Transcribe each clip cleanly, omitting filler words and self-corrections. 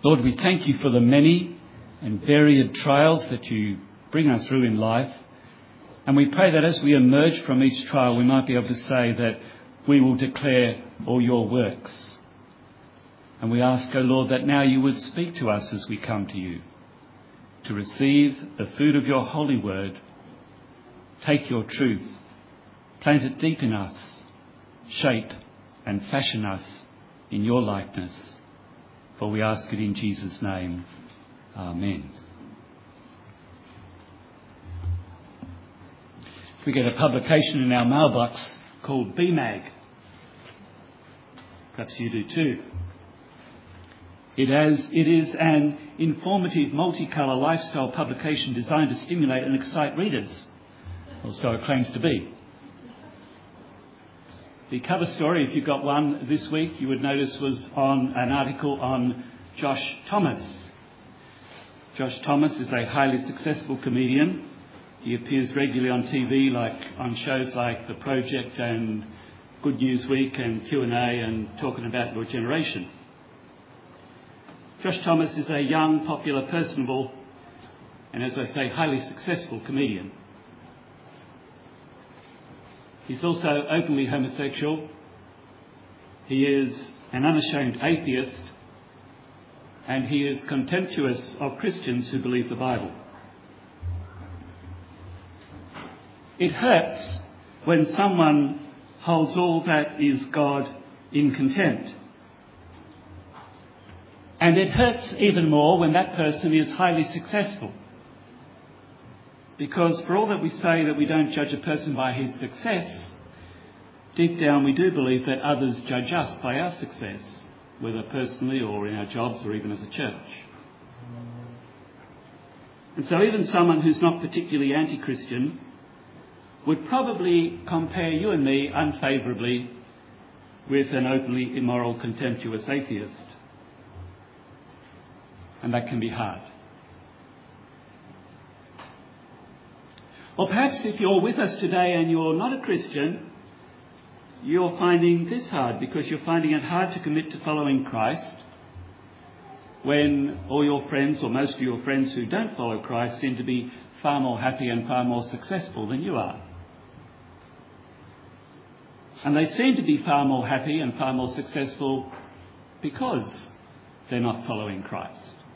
Lord, we thank you for the many and varied trials that you bring us through in life. And we pray that as we emerge from each trial, we might be able to say that we will declare all your works. And we ask, O Lord, that now you would speak to us as we come to you, to receive the food of your holy word. Take your truth, plant it deep in us, shape and fashion us in your likeness. For we ask it in Jesus' name. Amen. We get a publication in our mailbox called BMAG. Perhaps you do too. It is an informative, multicolour lifestyle publication designed to stimulate and excite readers. Or so it claims to be. The cover story, if you got one this week, you would notice was on an article on Josh Thomas. Josh Thomas is a highly successful comedian. He appears regularly on TV, like on shows like The Project and Good News Week and Q&A and talking about your generation. Josh Thomas is a young, popular, personable, and as I say, highly successful comedian. He's also openly homosexual. He is an unashamed atheist, and he is contemptuous of Christians who believe the Bible. It hurts when someone holds all that is God in contempt. And it hurts even more when that person is highly successful. Because for all that we say that we don't judge a person by his success, deep down we do believe that others judge us by our success, whether personally or in our jobs or even as a church. And so even someone who's not particularly anti-Christian would probably compare you and me unfavourably with an openly immoral, contemptuous atheist. And that can be hard. Or perhaps if you're with us today and you're not a Christian, you're finding this hard because you're finding it hard to commit to following Christ when all your friends or most of your friends who don't follow Christ seem to be far more happy and far more successful than you are. And they seem to be far more happy and far more successful because they're not following Christ.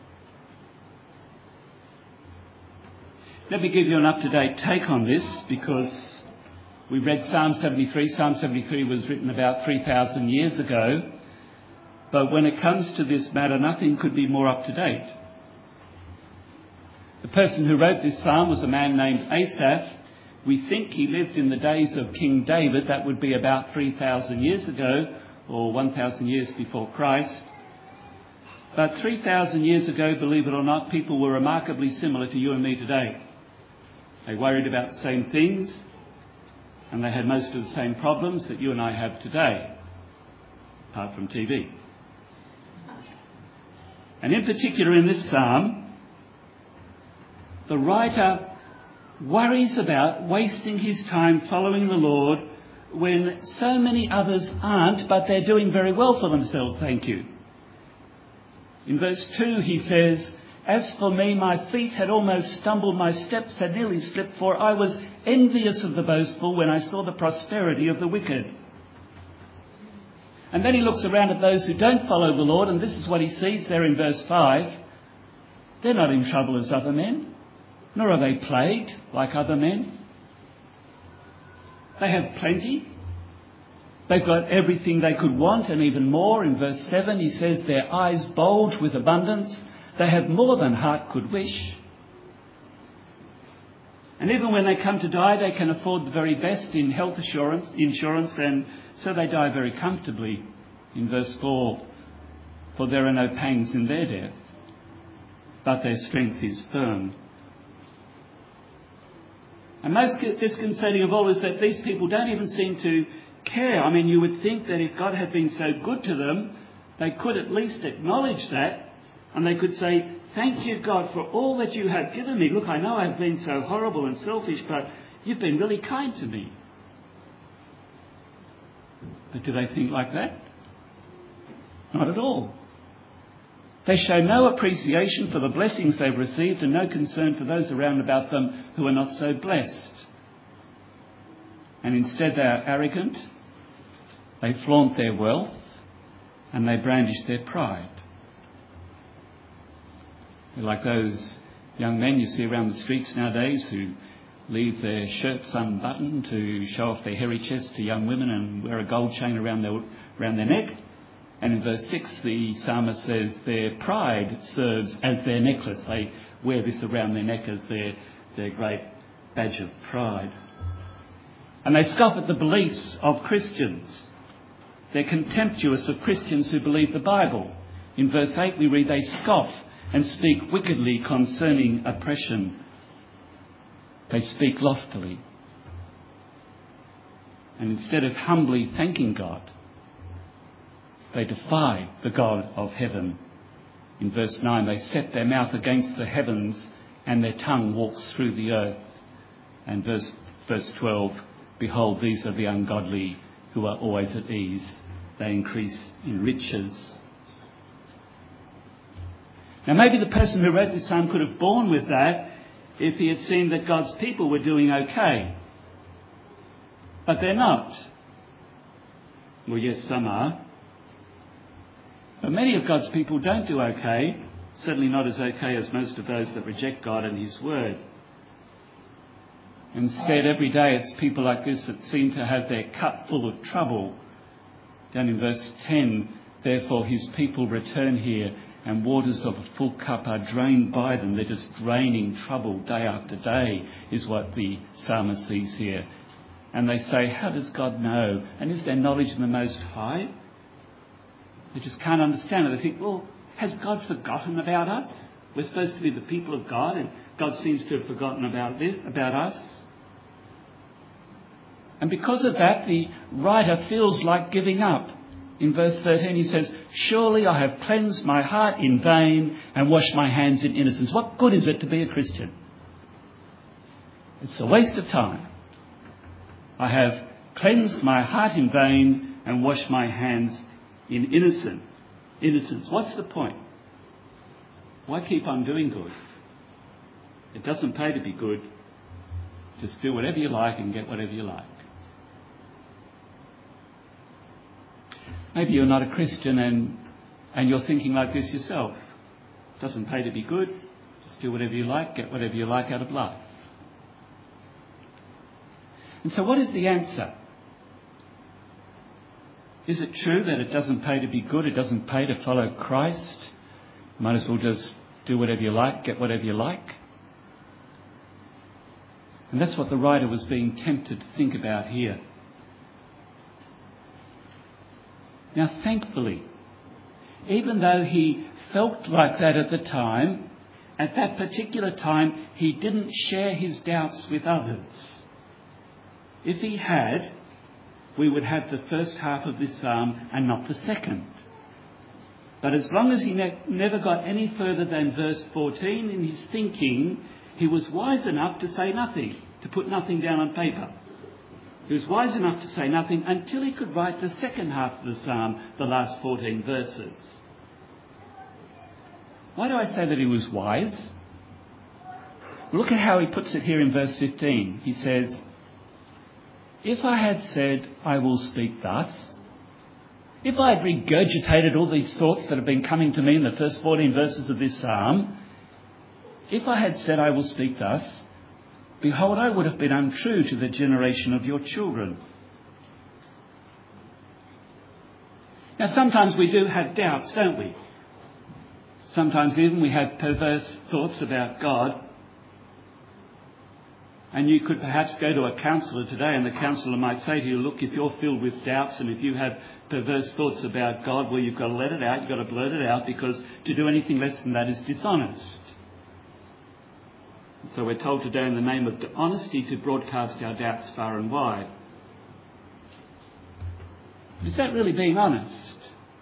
Let me give you an up-to-date take on this because we read Psalm 73. Psalm 73 was written about 3,000 years ago. But when it comes to this matter, nothing could be more up-to-date. The person who wrote this psalm was a man named Asaph. We think he lived in the days of King David. That would be about 3,000 years ago or 1,000 years before Christ. But 3,000 years ago, believe it or not, people were remarkably similar to you and me today. They worried about the same things, and they had most of the same problems that you and I have today, apart from TV. And in particular in this psalm, the writer worries about wasting his time following the Lord when so many others aren't, but they're doing very well for themselves, thank you. In verse 2 he says, "As for me, my feet had almost stumbled, my steps had nearly slipped, for I was envious of the boastful when I saw the prosperity of the wicked." And then he looks around at those who don't follow the Lord, and this is what he sees there in verse 5. They're not in trouble as other men, nor are they plagued like other men. They have plenty. They've got everything they could want and even more. In verse 7 he says their eyes bulge with abundance. They have more than heart could wish. And even when they come to die, they can afford the very best in health insurance, and so they die very comfortably. In verse 4, for there are no pangs in their death, but their strength is firm. And most disconcerting of all is that these people don't even seem to care. I mean, you would think that if God had been so good to them, they could at least acknowledge that. And they could say, thank you, God, for all that you have given me. Look, I know I've been so horrible and selfish, but you've been really kind to me. But do they think like that? Not at all. They show no appreciation for the blessings they've received and no concern for those around about them who are not so blessed. And instead they are arrogant, they flaunt their wealth, and they brandish their pride. They're like those young men you see around the streets nowadays who leave their shirts unbuttoned to show off their hairy chest to young women and wear a gold chain around their neck. And in verse 6, the psalmist says their pride serves as their necklace. They wear this around their neck as their great badge of pride. And they scoff at the beliefs of Christians. They're contemptuous of Christians who believe the Bible. In verse 8 we read, they scoff and speak wickedly concerning oppression. They speak loftily. And instead of humbly thanking God, they defy the God of heaven. In verse 9, they set their mouth against the heavens and their tongue walks through the earth. And verse 12, behold, these are the ungodly who are always at ease. They increase in riches. Now maybe the person who wrote this psalm could have borne with that if he had seen that God's people were doing okay. But they're not. Well, yes, some are. But many of God's people don't do okay, certainly not as okay as most of those that reject God and his word. Instead, every day it's people like this that seem to have their cup full of trouble. Down in verse 10, therefore his people return here and waters of a full cup are drained by them. They're just draining trouble day after day is what the psalmist sees here. And they say, how does God know? And is there knowledge in the Most High? They just can't understand it. They think, well, has God forgotten about us? We're supposed to be the people of God and God seems to have forgotten about us. And because of that, the writer feels like giving up. In verse 13 he says, surely I have cleansed my heart in vain and washed my hands in innocence. What good is it to be a Christian? It's a waste of time. I have cleansed my heart in vain and washed my hands in innocence. What's the point? Why keep on doing good? It doesn't pay to be good. Just do whatever you like and get whatever you like. Maybe you're not a Christian and you're thinking like this yourself. It doesn't pay to be good. Just do whatever you like, get whatever you like out of life. And so what is the answer? Is it true that it doesn't pay to be good? It doesn't pay to follow Christ? You might as well just do whatever you like, get whatever you like. And that's what the writer was being tempted to think about here. Now, thankfully, even though he felt like that at the time, at that particular time, he didn't share his doubts with others. If he had, we would have the first half of this psalm and not the second. But as long as he never got any further than verse 14 in his thinking, he was wise enough to say nothing, to put nothing down on paper. He was wise enough to say nothing until he could write the second half of the psalm, the last 14 verses. Why do I say that he was wise? Look at how he puts it here in verse 15. He says, if I had said, I will speak thus, if I had regurgitated all these thoughts that have been coming to me in the first 14 verses of this psalm, if I had said, I will speak thus, behold, I would have been untrue to the generation of your children. Now, sometimes we do have doubts, don't we? Sometimes even we have perverse thoughts about God. And you could perhaps go to a counsellor today and the counsellor might say to you, look, if you're filled with doubts and if you have perverse thoughts about God, well, you've got to let it out, you've got to blurt it out, because to do anything less than that is dishonest. So we're told today in the name of honesty to broadcast our doubts far and wide. Is that really being honest?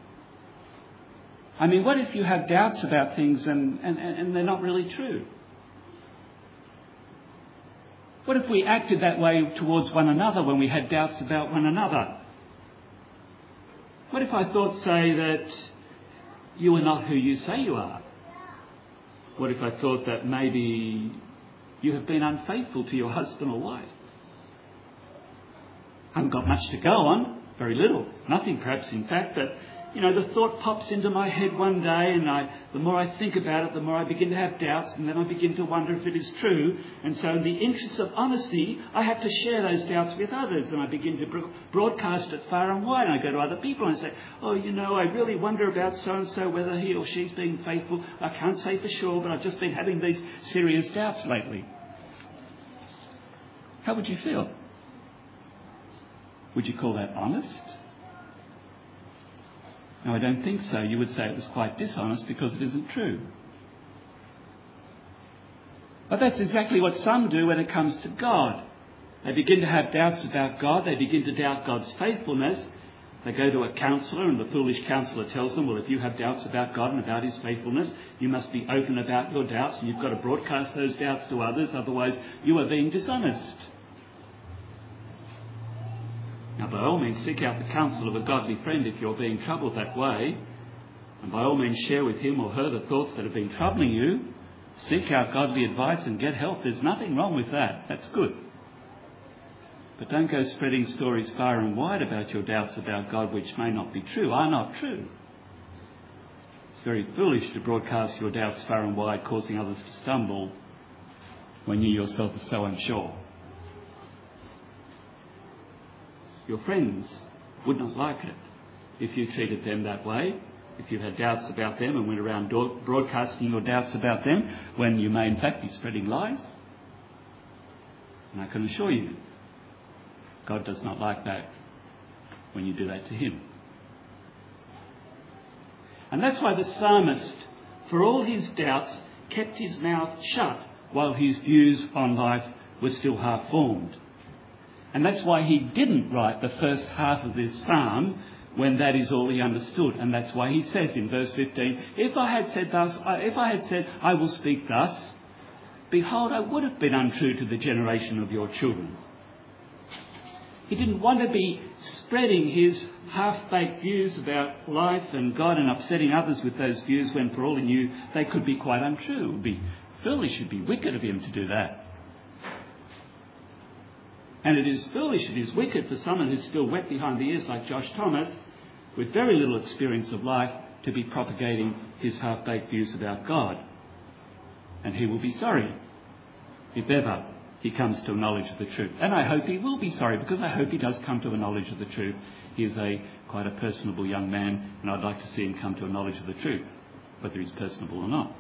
I mean, what if you have doubts about things and they're not really true? What if we acted that way towards one another when we had doubts about one another? What if I thought, say, that you are not who you say you are? What if I thought that maybe you have been unfaithful to your husband or wife? I haven't got much to go on, very little, nothing perhaps in fact, but the thought pops into my head one day, and the more I think about it, the more I begin to have doubts, and then I begin to wonder if it is true. And so in the interests of honesty, I have to share those doubts with others, and I begin to broadcast it far and wide. And I go to other people and say, I really wonder about so-and-so, whether he or she's being faithful. I can't say for sure, but I've just been having these serious doubts lately. How would you feel? Would you call that honest? No, I don't think so. You would say it was quite dishonest because it isn't true. But that's exactly what some do when it comes to God. They begin to have doubts about God. They begin to doubt God's faithfulness. They go to a counsellor, and the foolish counsellor tells them, well, if you have doubts about God and about his faithfulness, you must be open about your doubts, and you've got to broadcast those doubts to others, otherwise you are being dishonest. Now, by all means, seek out the counsel of a godly friend if you're being troubled that way. And by all means, share with him or her the thoughts that have been troubling you. Seek out godly advice and get help. There's nothing wrong with that. That's good. But don't go spreading stories far and wide about your doubts about God which may not be true, are not true. It's very foolish to broadcast your doubts far and wide, causing others to stumble when you yourself are so unsure. Your friends would not like it if you treated them that way, if you had doubts about them and went around broadcasting your doubts about them when you may in fact be spreading lies. And I can assure you, God does not like that when you do that to him. And that's why the psalmist, for all his doubts, kept his mouth shut while his views on life were still half formed. And that's why he didn't write the first half of this psalm when that is all he understood. And that's why he says in verse 15, if I had said, I will speak thus, behold, I would have been untrue to the generation of your children. He didn't want to be spreading his half-baked views about life and God and upsetting others with those views when, for all he knew, they could be quite untrue. It would be foolish, it would be wicked of him to do that. And it is foolish, it is wicked for someone who's still wet behind the ears like Josh Thomas, with very little experience of life, to be propagating his half-baked views about God. And he will be sorry if ever he comes to a knowledge of the truth. And I hope he will be sorry, because I hope he does come to a knowledge of the truth. He is quite a personable young man, and I'd like to see him come to a knowledge of the truth, whether he's personable or not.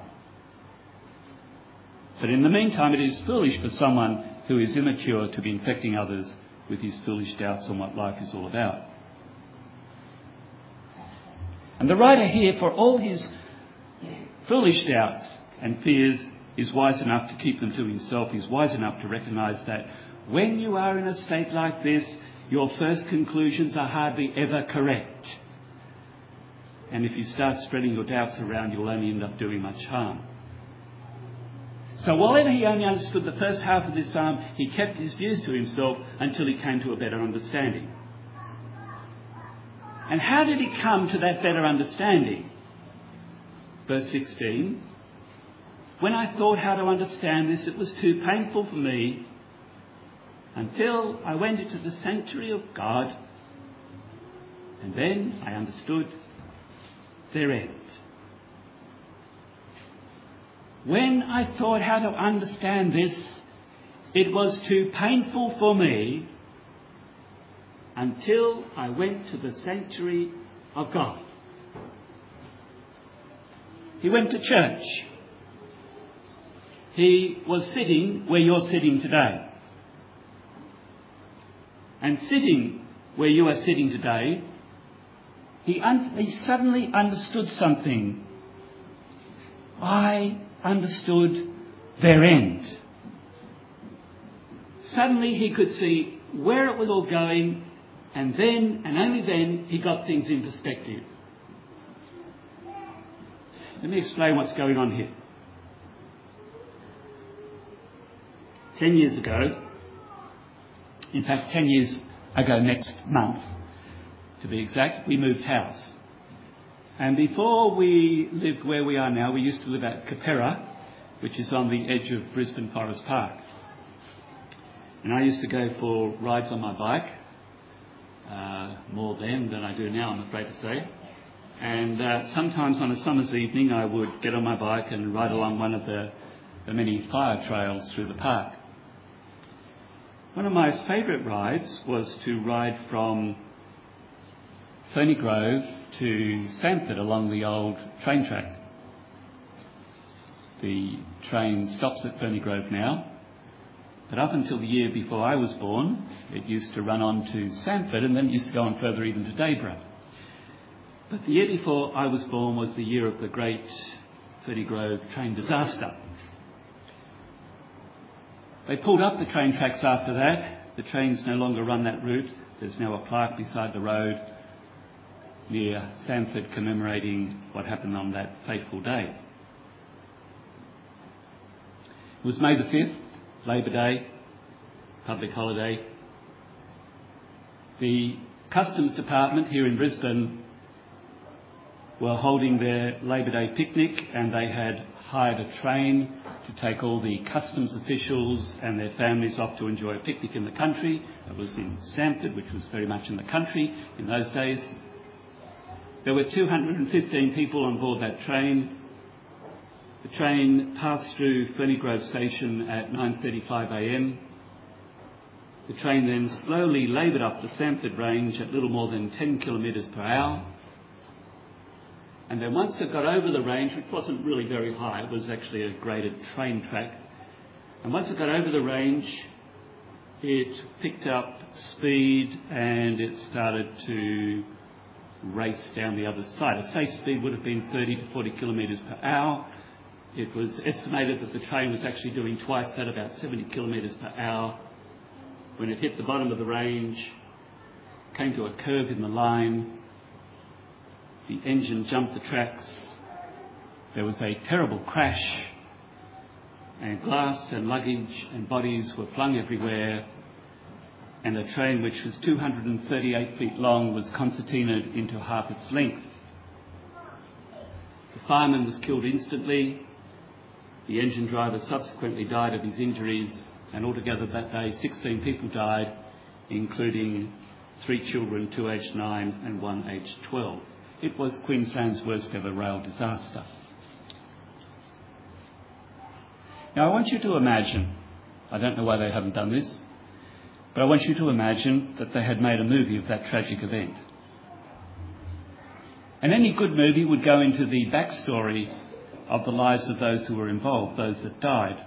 But in the meantime, it is foolish for someone who is immature to be infecting others with his foolish doubts on what life is all about. And the writer here, for all his foolish doubts and fears, is wise enough to keep them to himself. He's wise enough to recognise that when you are in a state like this, your first conclusions are hardly ever correct. And if you start spreading your doubts around, you'll only end up doing much harm. So while he only understood the first half of this psalm, he kept his views to himself until he came to a better understanding. And how did he come to that better understanding? Verse 16, when I thought how to understand this, it was too painful for me until I went into the sanctuary of God, and then I understood their end. When I thought how to understand this, it was too painful for me until I went to the sanctuary of God. He went to church. He was sitting where you're sitting today. And sitting where you are sitting today, he suddenly understood something. I understood their end. Suddenly he could see where it was all going, and then, and only then, he got things in perspective. Let me explain what's going on here. 10 years ago, in fact 10 years ago next month, to be exact, we moved house. And before we lived where we are now, we used to live at Capera, which is on the edge of Brisbane Forest Park. And I used to go for rides on my bike, more then than I do now, I'm afraid to say. And sometimes on a summer's evening I would get on my bike and ride along one of the many fire trails through the park. One of my favourite rides was to ride from Ferny Grove to Sanford along the old train track. The train stops at Ferny Grove now, but up until the year before I was born, it used to run on to Sanford and then it used to go on further even to Dayborough. But the year before I was born was the year of the great Ferny Grove train disaster. They pulled up the train tracks after that. The trains no longer run that route. There's now a plaque beside the road near Sanford commemorating what happened on that fateful day. It was May the 5th, Labor Day, public holiday. The Customs Department here in Brisbane were holding their Labor Day picnic, and they had hired a train to take all the customs officials and their families off to enjoy a picnic in the country. It was in Sanford, which was very much in the country in those days. There were 215 people on board that train. The train passed through Ferny Grove Station at 9:35 a.m. The train then slowly laboured up the Sanford Range at little more than 10 kilometres per hour. And then once it got over the range, which wasn't really very high, it was actually a graded train track, and once it got over the range, it picked up speed and it started to race down the other side. A safe speed would have been 30 to 40 kilometres per hour. It was estimated that the train was actually doing twice that, about 70 kilometres per hour. When it hit the bottom of the range, came to a curve in the line, the engine jumped the tracks. There was a terrible crash, and glass and luggage and bodies were flung everywhere, and the train, which was 238 feet long, was concertinaed into half its length. The fireman was killed instantly. The engine driver subsequently died of his injuries, and altogether that day 16 people died, including 3 children, 2 aged 9 and 1 aged 12. It was Queensland's worst ever rail disaster. Now I want you to imagine, I don't know why they haven't done this, but I want you to imagine that they had made a movie of that tragic event. And any good movie would go into the backstory of the lives of those who were involved, those that died.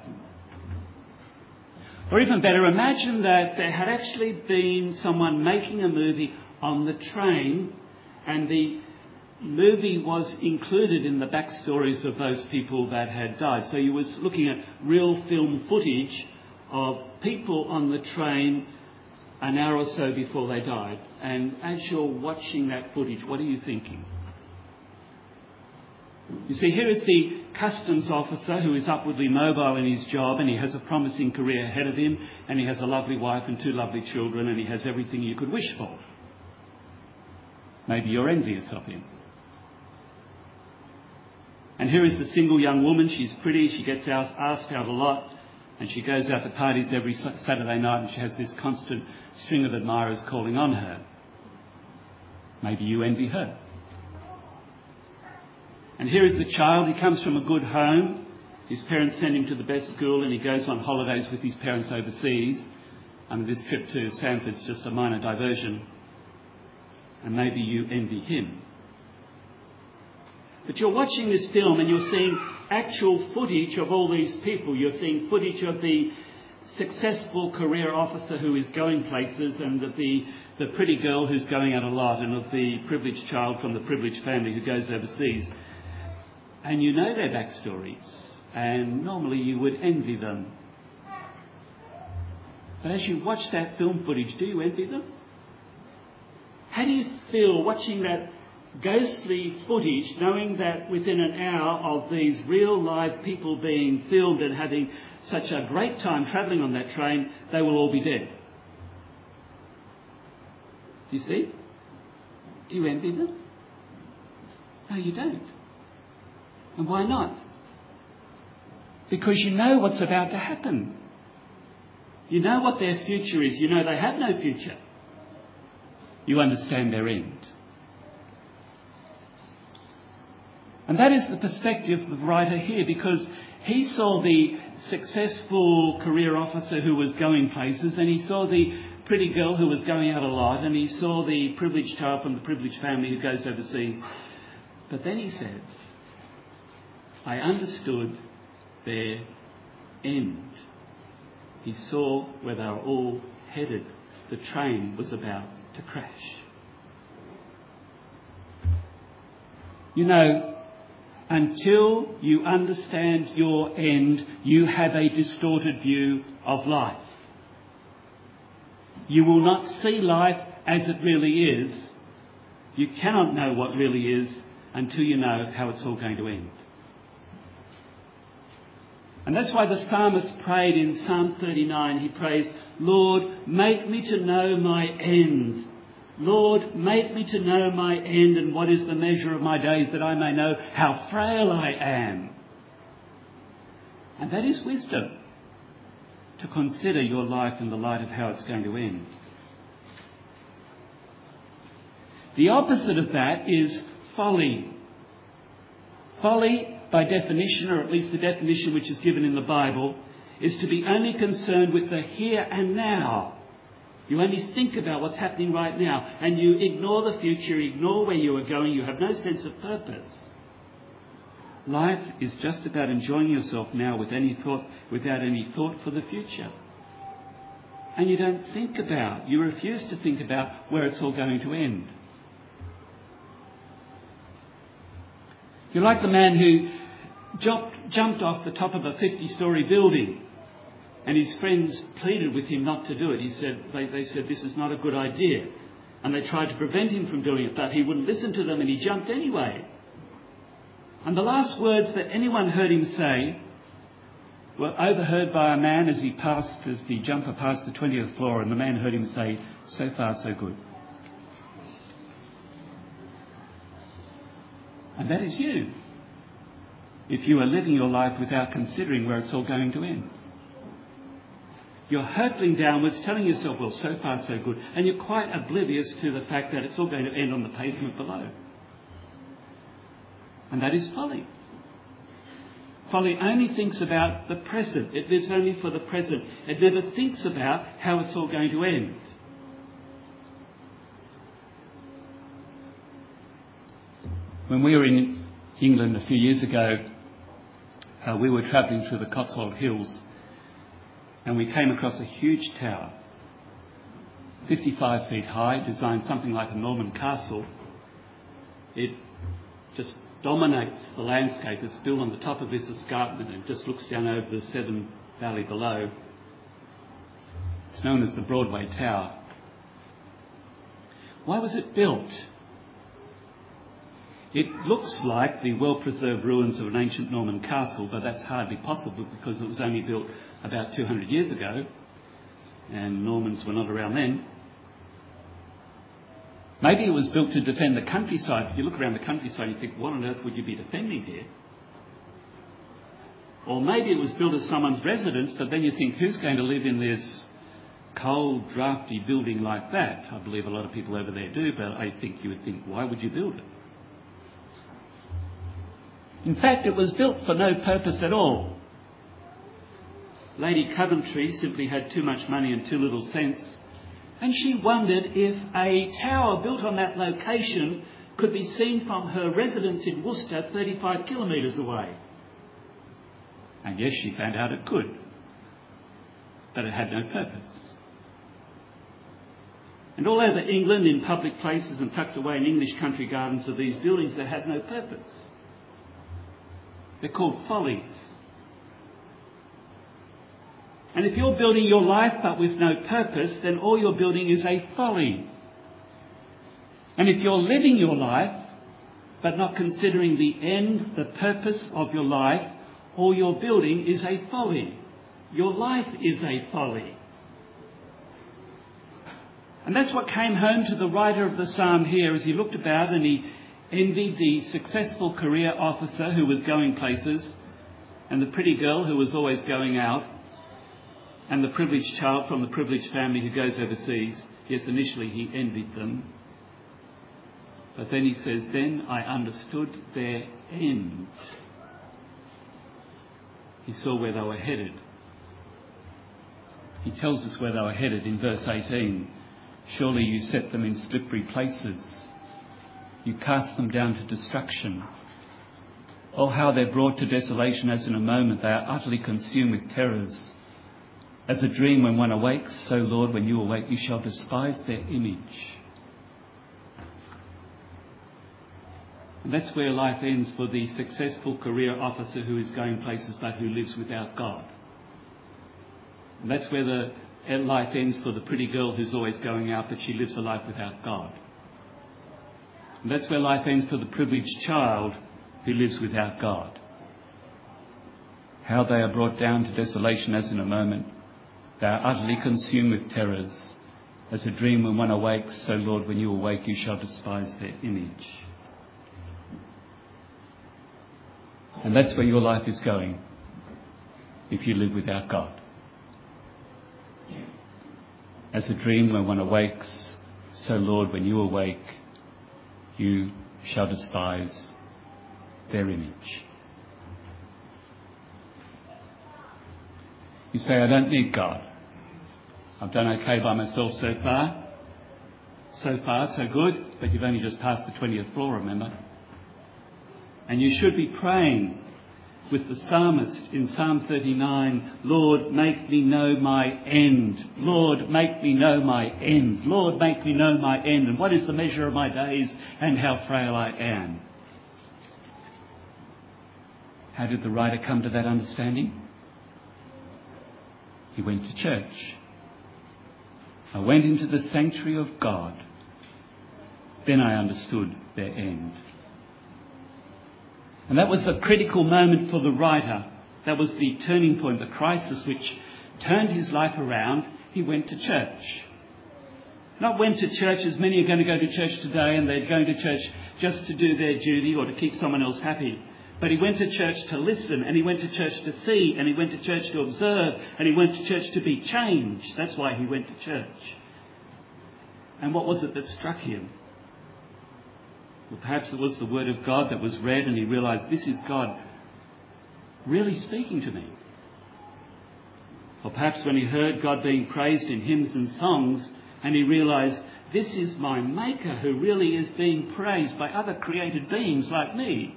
Or even better, imagine that there had actually been someone making a movie on the train, and the movie was included in the backstories of those people that had died. So you was looking at real film footage of people on the train an hour or so before they died. And as you're watching that footage, what are you thinking? You see, here is the customs officer who is upwardly mobile in his job, and he has a promising career ahead of him, and he has a lovely wife and 2 lovely children, and he has everything you could wish for. Maybe you're envious of him. And here is the single young woman. She's pretty, she gets asked out a lot, and she goes out to parties every Saturday night, and she has this constant string of admirers calling on her. Maybe you envy her. And here is the child. He comes from a good home. His parents send him to the best school, and he goes on holidays with his parents overseas. And this trip to Sanford's just a minor diversion. And maybe you envy him. But you're watching this film and you're seeing actual footage of all these people. You're seeing footage of the successful career officer who is going places, and of the pretty girl who's going out a lot, and of the privileged child from the privileged family who goes overseas. And you know their backstories, and normally you would envy them. But as you watch that film footage, do you envy them? How do you feel watching that ghostly footage, knowing that within an hour of these real live people being filmed and having such a great time travelling on that train, they will all be dead? Do you see? Do you envy them? No, you don't. And why not? Because you know what's about to happen. You know what their future is. You know they have no future. You understand their end. And that is the perspective of the writer here, because he saw the successful career officer who was going places, and he saw the pretty girl who was going out a lot, and he saw the privileged child from the privileged family who goes overseas. But then he says, I understood their end. He saw where they were all headed. The train was about to crash. You know, until you understand your end, you have a distorted view of life. You will not see life as it really is. You cannot know what really is until you know how it's all going to end. And that's why the psalmist prayed in Psalm 39. He prays, Lord, make me to know my end. Lord, make me to know my end and what is the measure of my days, that I may know how frail I am. And that is wisdom, to consider your life in the light of how it's going to end. The opposite of that is folly. Folly, by definition, or at least the definition which is given in the Bible, is to be only concerned with the here and now. You only think about what's happening right now, and you ignore the future, ignore where you are going. You have no sense of purpose. Life is just about enjoying yourself now without any thought for the future. And you don't think about, you refuse to think about where it's all going to end. You're like the man who jumped off the top of a 50-storey building, and his friends pleaded with him not to do it. They said, this is not a good idea. And they tried to prevent him from doing it, but he wouldn't listen to them, and he jumped anyway. And the last words that anyone heard him say were overheard by a man as the jumper passed the 20th floor, and the man heard him say, so far so good. And that is you, if you are living your life without considering where it's all going to end. You're hurtling downwards, telling yourself, well, so far so good, and you're quite oblivious to the fact that it's all going to end on the pavement below. And that is folly. Folly only thinks about the present. It lives only for the present. It never thinks about how it's all going to end. When we were in England a few years ago, we were travelling through the Cotswold Hills, and we came across a huge tower, 55 feet high, designed something like a Norman castle. It just dominates the landscape. It's built on the top of this escarpment and just looks down over the Severn Valley below. It's known as the Broadway Tower. Why was it built? It looks like the well-preserved ruins of an ancient Norman castle, but that's hardly possible because it was only built about 200 years ago, and Normans were not around then. Maybe it was built to defend the countryside. If you look around the countryside, you think, what on earth would you be defending here? Or maybe it was built as someone's residence, but then you think, who's going to live in this cold, drafty building like that? I believe a lot of people over there do, but I think you would think, why would you build it? In fact, it was built for no purpose at all. Lady Coventry simply had too much money and too little sense, and she wondered if a tower built on that location could be seen from her residence in Worcester, 35 kilometres away. And yes, she found out it could, but it had no purpose. And all over England, in public places and tucked away in English country gardens, are these buildings that have no purpose. They're called follies. And if you're building your life but with no purpose, then all you're building is a folly. And if you're living your life but not considering the end, the purpose of your life, all you're building is a folly. Your life is a folly. And that's what came home to the writer of the psalm here as he looked about and envied the successful career officer who was going places, and the pretty girl who was always going out, and the privileged child from the privileged family who goes overseas. Yes, initially he envied them. But then he says, then I understood their end. He saw where they were headed. He tells us where they were headed in verse 18. Surely you set them in slippery places. You cast them down to destruction. Oh, how they're brought to desolation as in a moment. They are utterly consumed with terrors. As a dream when one awakes, so, Lord, when you awake, you shall despise their image. And that's where life ends for the successful career officer who is going places but who lives without God. And that's where the life ends for the pretty girl who's always going out but she lives a life without God. And that's where life ends for the privileged child who lives without God. How they are brought down to desolation as in a moment. They are utterly consumed with terrors. As a dream when one awakes, so, Lord, when you awake, you shall despise their image. And that's where your life is going if you live without God. As a dream when one awakes, so, Lord, when you awake, you shall despise their image. You say, I don't need God. I've done okay by myself so far. So far, so good. But you've only just passed the 20th floor, remember? And you should be praying with the psalmist in Psalm 39, Lord, make me know my end. Lord, make me know my end. Lord, make me know my end. And what is the measure of my days and how frail I am? How did the writer come to that understanding? He went to church. I went into the sanctuary of God. Then I understood their end. And that was the critical moment for the writer. That was the turning point, the crisis which turned his life around. He went to church. Not went to church as many are going to go to church today and they're going to church just to do their duty or to keep someone else happy. But he went to church to listen, and he went to church to see, and he went to church to observe, and he went to church to be changed. That's why he went to church. And what was it that struck him? Well, perhaps it was the word of God that was read, and he realised, this is God really speaking to me. Or perhaps when he heard God being praised in hymns and songs, and he realised, this is my Maker who really is being praised by other created beings like me.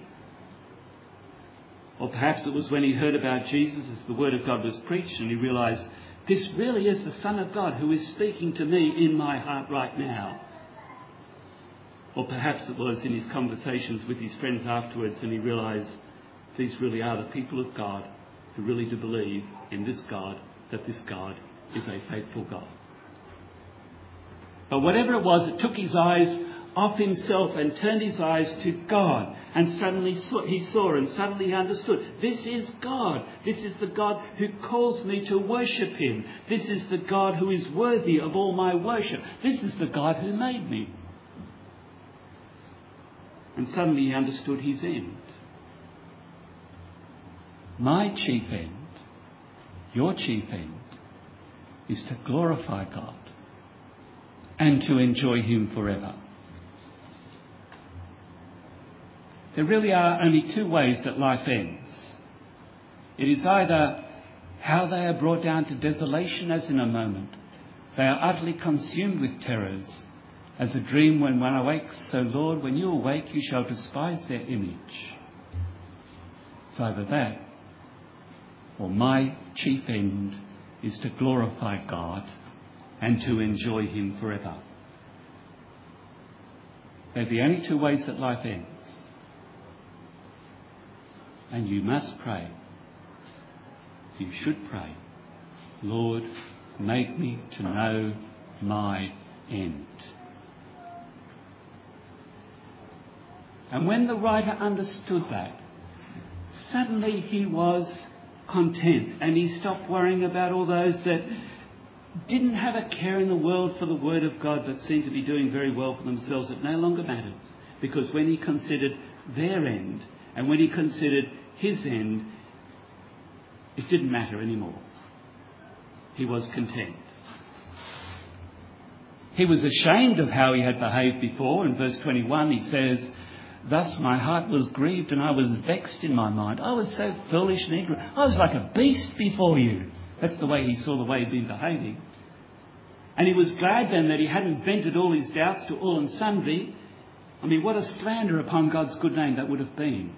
Or perhaps it was when he heard about Jesus as the word of God was preached and he realised, this really is the Son of God who is speaking to me in my heart right now. Or perhaps it was in his conversations with his friends afterwards and he realised, these really are the people of God who really do believe in this God, that this God is a faithful God. But whatever it was, it took his eyes off himself and turned his eyes to God. And suddenly he saw and suddenly he understood. This is God. This is the God who calls me to worship him. This is the God who is worthy of all my worship. This is the God who made me. And suddenly he understood his end. My chief end, your chief end, is to glorify God and to enjoy him forever. There really are only two ways that life ends. It is either how they are brought down to desolation as in a moment. They are utterly consumed with terrors, as a dream when one awakes. So, Lord, when you awake, you shall despise their image. It's either that, or my chief end is to glorify God and to enjoy him forever. They're the only two ways that life ends. And you must pray. You should pray. Lord, make me to know my end. And when the writer understood that, suddenly he was content and he stopped worrying about all those that didn't have a care in the world for the word of God but seemed to be doing very well for themselves. It no longer mattered. because when he considered their end and when he considered his end, it didn't matter anymore. He was content. He was ashamed of how he had behaved before. In verse 21 he says, "Thus my heart was grieved and I was vexed in my mind. I was so foolish and ignorant. I was like a beast before you." That's the way he saw the way he'd been behaving. And he was glad then that he hadn't vented all his doubts to all and sundry. I mean, what a slander upon God's good name that would have been.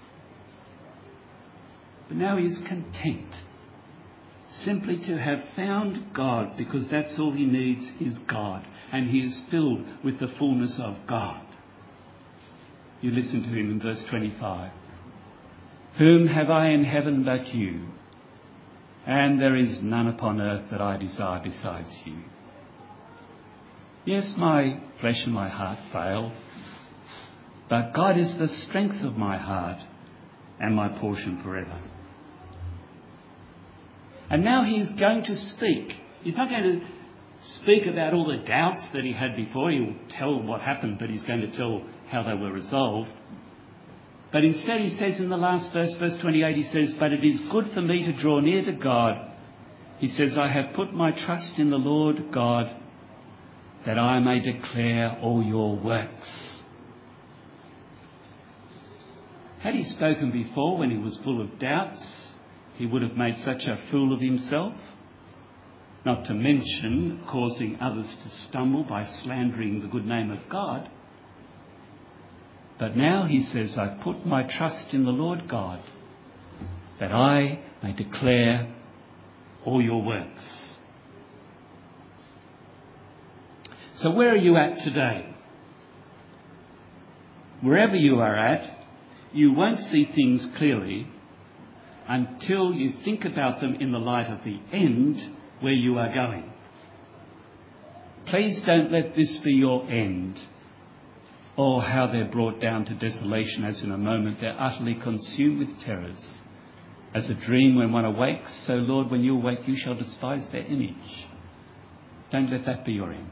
But now he is content simply to have found God, because that's all he needs is God. And he is filled with the fullness of God. You listen to him in verse 25. "Whom have I in heaven but you? And there is none upon earth that I desire besides you. Yes, my flesh and my heart fail, but God is the strength of my heart and my portion forever." And now he's going to speak. He's not going to speak about all the doubts that he had before. He'll tell what happened, but he's going to tell how they were resolved. But instead he says in the last verse, verse 28, he says, "But it is good for me to draw near to God." He says, "I have put my trust in the Lord God, that I may declare all your works." Had he spoken before when he was full of doubts, he would have made such a fool of himself, not to mention causing others to stumble by slandering the good name of God. But now he says, "I put my trust in the Lord God, that I may declare all your works." So where are you at today? Wherever you are at, you won't see things clearly until you think about them in the light of the end where you are going. Please don't let this be your end. Oh, how they're brought down to desolation as in a moment they're utterly consumed with terrors. As a dream when one awakes, so Lord, when you awake, you shall despise their image. Don't let that be your end.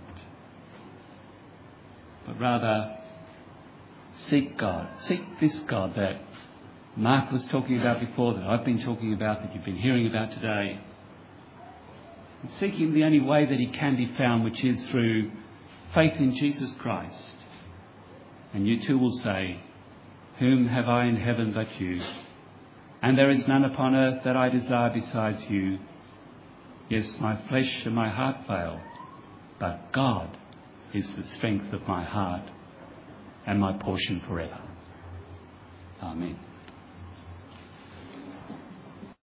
But rather, seek God. Seek this God that Mark was talking about before, that I've been talking about, that you've been hearing about today. And seek him the only way that he can be found, which is through faith in Jesus Christ. And you too will say, "Whom have I in heaven but you? And there is none upon earth that I desire besides you. Yes, my flesh and my heart fail, but God is the strength of my heart and my portion forever." Amen.